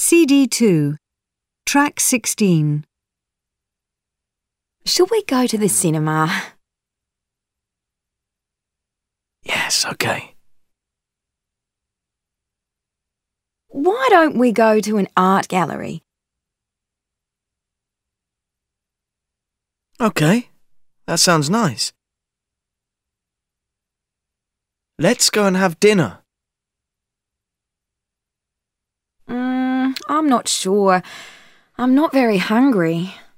CD2, Track 16. Should we go to the cinema? Yes, okay. Why don't we go to an art gallery? Okay, that sounds nice. Let's go and have dinner. I'm not sure. I'm not very hungry.